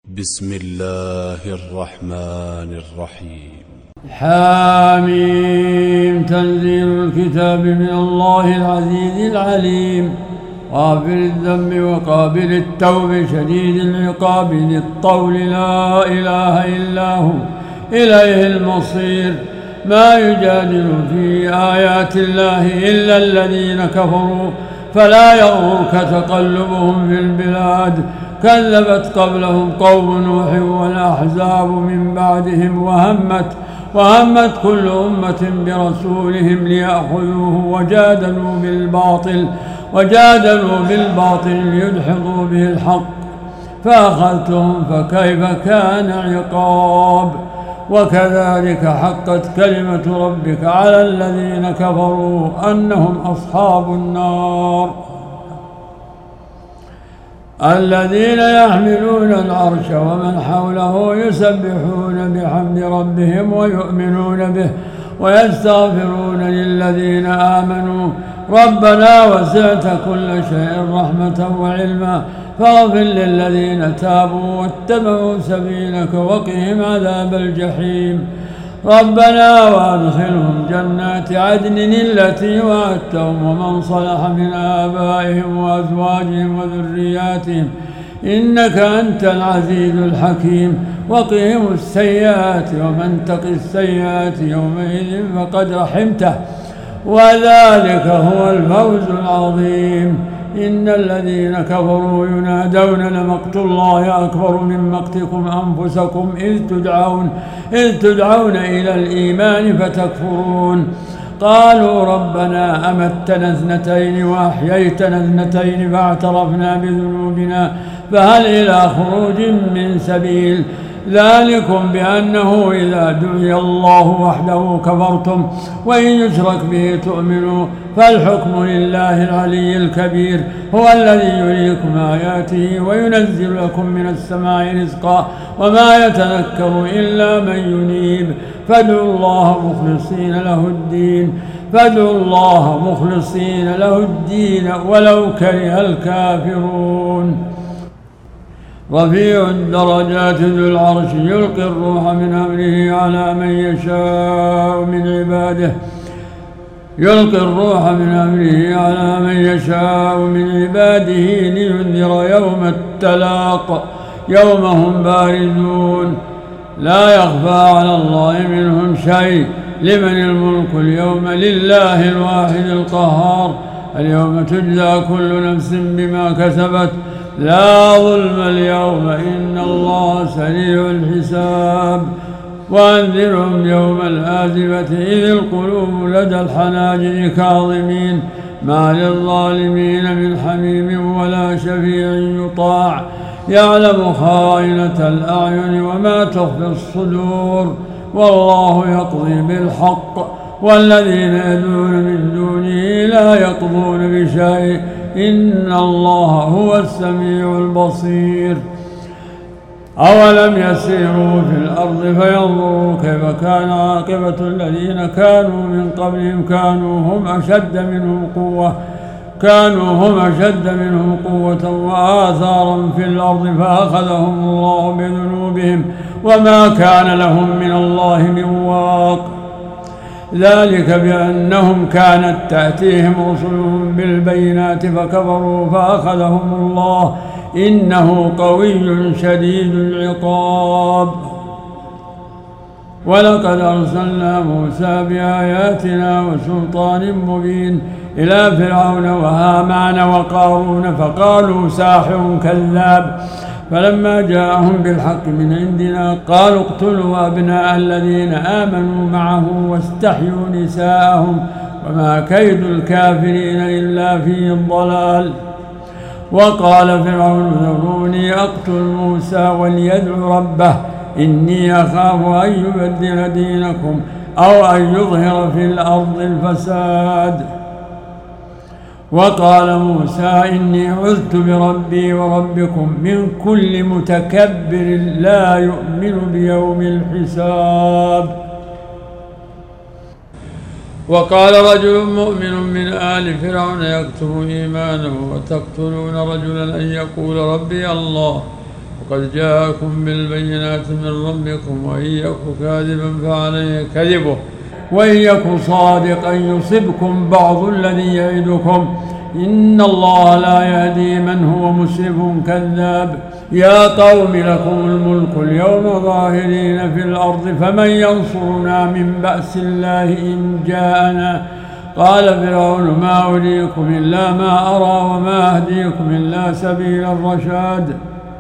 بسم الله الرحمن الرحيم. حاميم. تنزيل الكتاب من الله العزيز العليم، غافر الذنب وقابل التوب، شديد العقاب، ذي الطول، لا إله إلا هو، إليه المصير. ما يجادل في آيات الله إلا الذين كفروا، فلا يغرك تقلبهم في البلاد. كذبت قبلهم قوم نوح والأحزاب من بعدهم، وهمت كل أمة برسولهم ليأخذوه، وجادلوا بالباطل ليدحضوا به الحق، فأخذتهم فكيف كان عقاب. وكذلك حقت كلمة ربك على الذين كفروا أنهم أصحاب النار. الذين يحملون العرش ومن حوله يسبحون بحمد ربهم ويؤمنون به ويستغفرون للذين آمنوا ربنا وسعت كل شيء رحمة وعلما فاغفر للذين تابوا واتبعوا سبيلك وقهم عذاب الجحيم. ربنا وادخلهم جنات عدن التي وعدتهم ومن صلح من آبائهم وأزواجهم وذرياتهم إنك أنت العزيز الحكيم. وقهم السيئات ومن تق السيئات يومئذ فقد رحمته وذلك هو الفوز العظيم. إن الذين كفروا ينادون لمقت الله أكبر من مقتكم أنفسكم إذ تدعون إلى الإيمان فتكفرون. قالوا ربنا أمتنا اثنتين وأحييتنا اثنتين فاعترفنا بذنوبنا فهل إلى خروج من سبيل. ذلكم بأنه إذا دعي الله وحده كفرتم وإن يشرك به تؤمنوا فالحكم لله العلي الكبير. هو الذي يريكم آياته وينزل لكم من السماء رزقا وما يتذكر إلا من ينيب. فادعوا الله مخلصين له الدين ولو كره الكافرون. رفيع الدرجات ذو العرش يلقي الروح من أمره على من يشاء من عباده لينذر يوم التلاق يوم هم بارزون لا يخفى على الله منهم شيء. لمن الملك اليوم لله الواحد القهار. اليوم تجزى كل نفس بما كسبت لا ظلم اليوم إن الله سريع الحساب. وأنذرهم يوم الآزفة إذ القلوب لدى الحناجر كاظمين ما للظالمين من حميم ولا شفيع يطاع. يعلم خائنة الأعين وما تخفي الصدور والله يقضي بالحق والذين يدعون من دونه لا يقضون بشيء إن الله هو السميع البصير. أولم يسيروا في الأرض فينظروا كيف كان عاقبة الذين كانوا من قبلهم كانوا هم أشد منهم قوة وآثارا في الأرض فأخذهم الله بذنوبهم وما كان لهم من الله من واق. ذلك بأنهم كانت تأتيهم رسلهم بالبينات فكفروا فأخذهم الله إنه قوي شديد العقاب. ولقد أرسلنا موسى بآياتنا وسلطان مبين إلى فرعون وهامان وقارون فقالوا ساحر كذاب. فلما جاءهم بالحق من عندنا قالوا اقتلوا أبناء الذين آمنوا معه واستحيوا نساءهم وما كيد الكافرين إلا في ضلال. وقال فرعون ذروني أقتل موسى وليدع ربه إني أخاف أن يبدل دينكم أو أن يظهر في الأرض الفساد. وقال موسى إني عذت بربي وربكم من كل متكبر لا يؤمن بيوم الحساب. وقال رجل مؤمن من آل فرعون يكتم إيمانه وتقتلون رجلا أن يقول ربي الله وقد جاءكم بالبينات من ربكم وإن يك كاذبا فعليه كذبه وإن يك صادقا يصبكم بعض الذي يعدكم إن الله لا يهدي من هو مسرف كذاب. يا قوم لكم الملك اليوم ظاهرين في الأرض فمن ينصرنا من بأس الله إن جاءنا. قال فرعون ما أريكم إلا ما أرى وما أهديكم إلا سبيل الرشاد.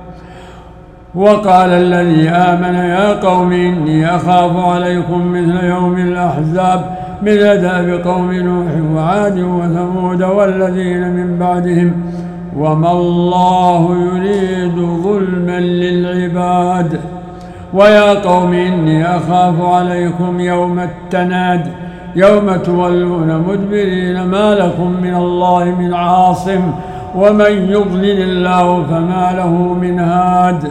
وقال الذي آمن يا قوم إني أخاف عليكم مثل يوم الأحزاب مثل دأب قوم نوح وعاد وثمود والذين من بعدهم وما الله يريد ظلما للعباد. ويا قوم إني أخاف عليكم يوم التناد يوم تولون مدبرين ما لكم من الله من عاصم ومن يضلل الله فما له من هاد.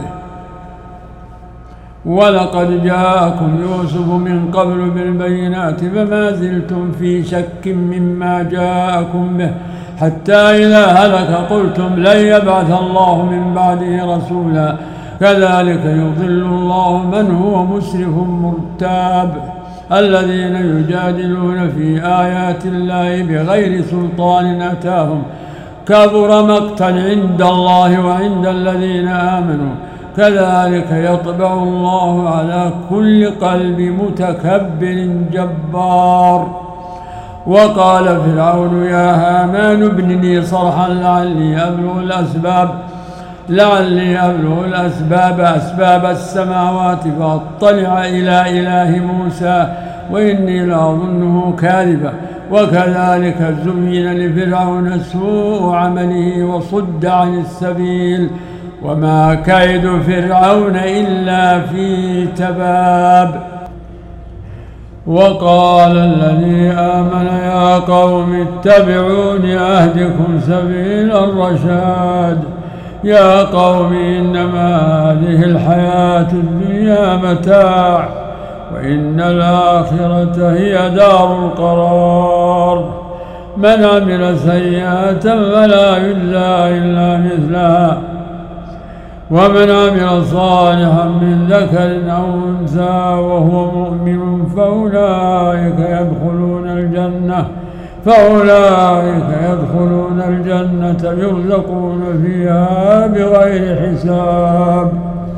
ولقد جاءكم يوسف من قبل بالبينات فما زلتم في شك مما جاءكم به حتى إذا هلك قلتم لن يبعث الله من بعده رسولا كذلك يضل الله من هو مسرف مرتاب. الذين يجادلون في آيات الله بغير سلطان أتاهم كبر مقتا عند الله وعند الذين آمنوا كذلك يطبع الله على كل قلب متكبر جبار. وقال فرعون يا هامان ابن لي صرحا لعلي أبلغ الأسباب أسباب السماوات فأطلع إلى إله موسى وإني لأظنه كاذبا. وكذلك زين لفرعون سوء عمله وصد عن السبيل وما كيد فرعون إلا في تباب. وقال الذي آمن يا قوم اتبعوني أهدكم سبيل الرشاد. يا قوم إنما هذه الحياة الدنيا متاع وإن الآخرة هي دار القرار. من عمل سيئة فلا يجزى إلا مثلها ومن عمل صالحا من ذكر أو أنثى وهو مؤمن فأولئك يدخلون الجنة يرزقون فيها بغير حساب.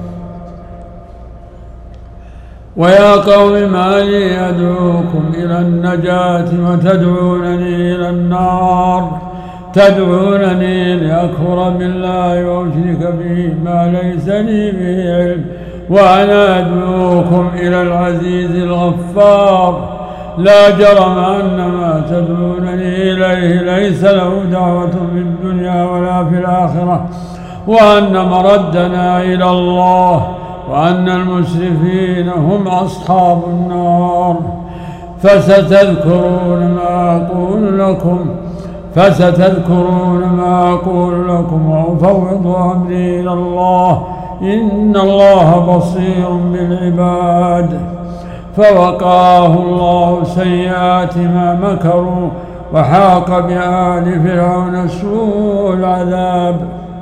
ويا قوم ما لي أدعوكم إلى النجاة وتدعونني إلى النار تدعونني لأكفر بالله وأشرك به ما ليس لي به علم وأنا أدعوكم إلى العزيز الغفار. لا جرم أن ما تدعونني إليه ليس له دعوة في الدنيا ولا في الآخرة وأن مردنا إلى الله وأن المسرفين هم أصحاب النار. فستذكرون ما أقول لكم وأفوض أمري إلى الله إن الله بصير بالعباد. فوقاه الله سيئات ما مكروا وحاق بآل فرعون سوء العذاب.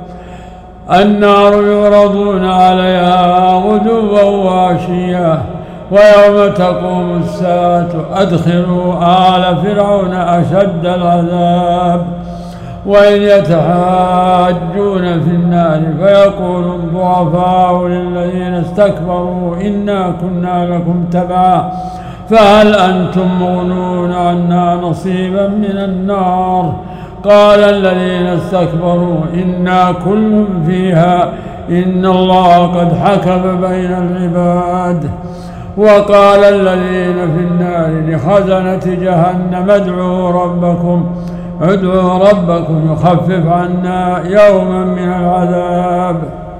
النار يعرضون عليها غدوا وعشيا ويوم تقوم الساعة أدخلوا آل فرعون أشد العذاب. وإن يتحاجون في النار فيقول الضعفاء للذين استكبروا إنا كنا لكم تبعا فهل أنتم مغنون عنا نصيبا من النار. قال الذين استكبروا إنا كل فيها إن الله قد حكم بين العباد. وقال الذين في النار لخزنة جهنم ادعوا ربكم يخفف عنا يوما من العذاب.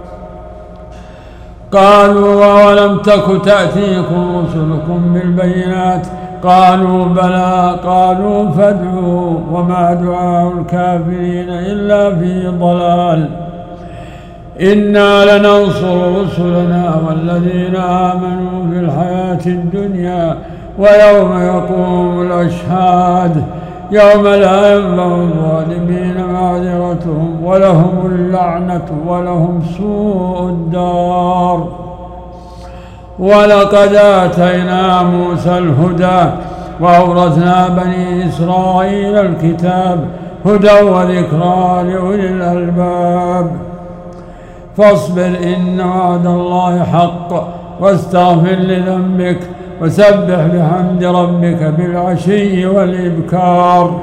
قالوا أولم تك تأتيكم رسلكم بالبينات قالوا بلى قالوا فادعوا وما دعاء الكافرين إلا في ضلال. إنا لننصر رسلنا والذين آمنوا في الحياة الدنيا ويوم يقوم الأشهاد. يوم لا ينفع الظالمين معذرتهم ولهم اللعنة ولهم سوء الدار. ولقد آتينا موسى الهدى وأورثنا بني إسرائيل الكتاب هدى وذكرى لأولي الألباب. فاصبر إن وعد الله حق واستغفر لذنبك وسبح بحمد ربك بالعشي والإبكار.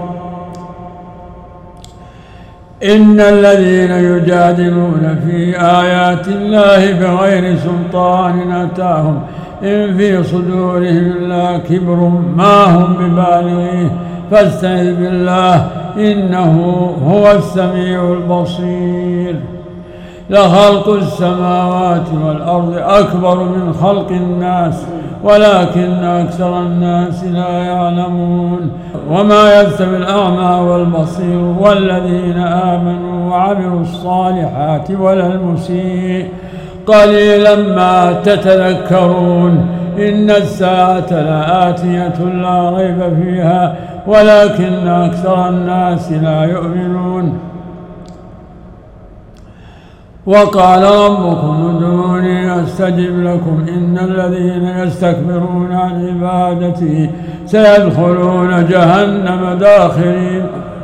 إن الذين يجادلون في آيات الله بغير سلطان أتاهم إن في صدورهم إلا كبر ما هم ببالغيه فاستعذ بالله إنه هو السميع البصير. لخلق السماوات والأرض أكبر من خلق الناس ولكن أكثر الناس لا يعلمون. وما يستوي الأعمى والبصير والذين آمنوا وعملوا الصالحات ولا المسيء قليلا ما تتذكرون. إن الساعة لآتية لا ريب فيها ولكن أكثر الناس لا يؤمنون. وقال ربكم ادعوني أستجب لكم إن الذين يستكبرون عن عبادتي سيدخلون جهنم داخرين.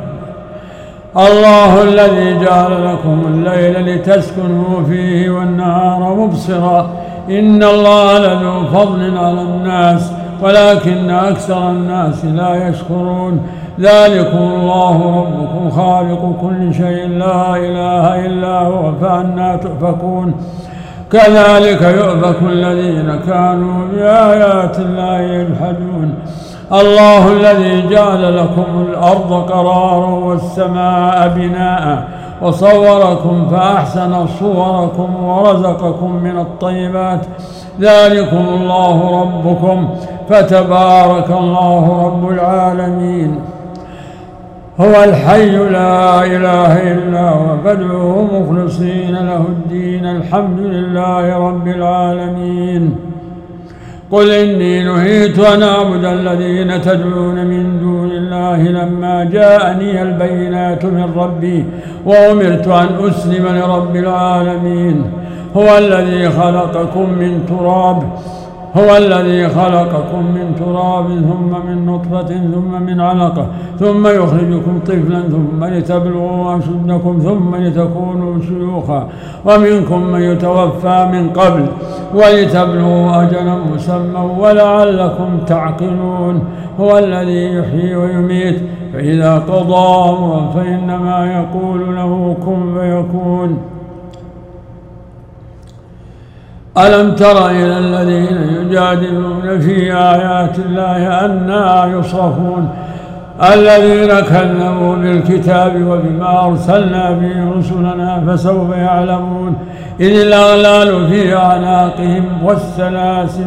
الله الذي جعل لكم الليل لتسكنوا فيه والنهار مبصرا إن الله لذو فضل على الناس ولكن أكثر الناس لا يشكرون. ذلكم الله ربكم خالق كل شيء لا إله إلا هو فأنى تؤفكون. كذلك يؤفك الذين كانوا بآيات الله يجحدون. الله الذي جعل لكم الأرض قرارا والسماء بناء وصوركم فأحسن صوركم ورزقكم من الطيبات. ذلكم الله ربكم فتبارك الله رب العالمين. هو الحي لا إله إلا هو فادعوه مخلصين له الدين الحمد لله رب العالمين. قل إني نهيت أن أعبد الذين تدعون من دون الله لما جاءني البينات من ربي وأمرت أن أسلم لرب العالمين. هو الذي خلقكم من تراب ثم من نطفة ثم من علقة ثم يخرجكم طفلا ثم لتبلغوا أشدكم ثم لتكونوا شيوخا ومنكم من يتوفى من قبل ولتبلغوا أجلا مسمى ولعلكم تعقلون. هو الذي يحيي ويميت فإذا قضى أمرا فإنما يقول له كن فيكون. ألم تر إلى الذين يجادلون في آيات الله أنى يصرفون الذين كذبوا بالكتاب وبما أرسلنا به رسلنا فسوف يعلمون. إذ الأغلال في أعناقهم والسلاسل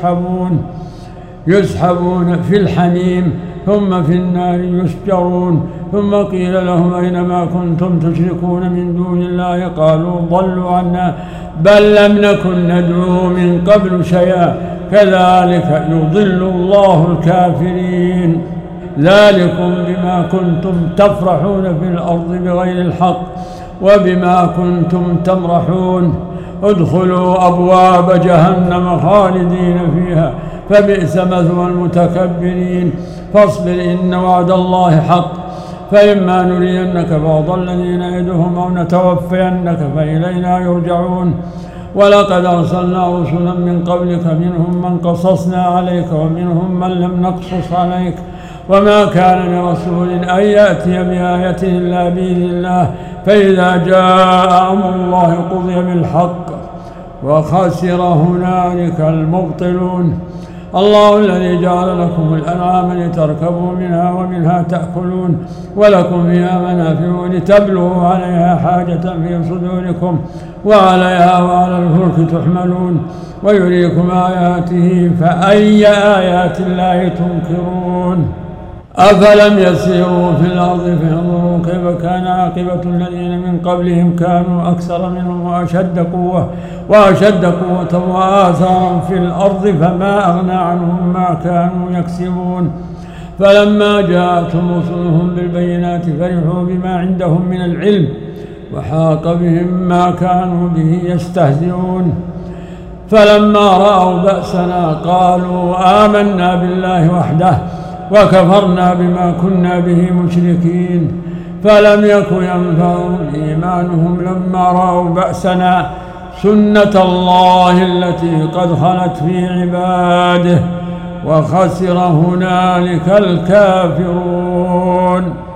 يسحبون في الحميم ثم في النار يسجرون. ثم قيل لهم أين ما كنتم تشركون من دون الله قالوا ضلوا عنا بل لم نكن ندعو من قبل شيئا كذلك يضل الله الكافرين. ذلكم بما كنتم تفرحون في الأرض بغير الحق وبما كنتم تمرحون. ادخلوا أبواب جهنم خالدين فيها فبئس مثوى المتكبرين. فاصبر إن وعد الله حق فإما نرينك بعض الذين نعدهم أو نتوفينك فإلينا يرجعون. ولقد أرسلنا رسلا من قبلك منهم من قصصنا عليك ومنهم من لم نقصص عليك وما كان لرسول أن يأتي بآية إلا بإذن الله فإذا جاء أمر الله قضي بالحق وخسر هنالك المبطلون. الله الذي جعل لكم الأنعام لتركبوا منها ومنها تأكلون ولكم فيها منافع لتبلغوا عليها حاجة في صدوركم وعليها وعلى الفلك تحملون ويريكم آياته فأي آيات الله تنكرون. أفلم يسيروا في الأرض فينظروا كيف كان عاقبة الذين من قبلهم كانوا أكثر منهم وأشد قوة وآثارا في الأرض فما أغنى عنهم ما كانوا يكسبون. فلما جاءتهم رسلهم بالبينات فرحوا بما عندهم من العلم وحاق بهم ما كانوا به يستهزئون. فلما رأوا بأسنا قالوا آمنا بالله وحده وكفرنا بما كنا به مشركين. فلم يك ينفعهم إيمانهم لما رأوا بأسنا سنة الله التي قد خلت في عباده وخسر هنالك الكافرون.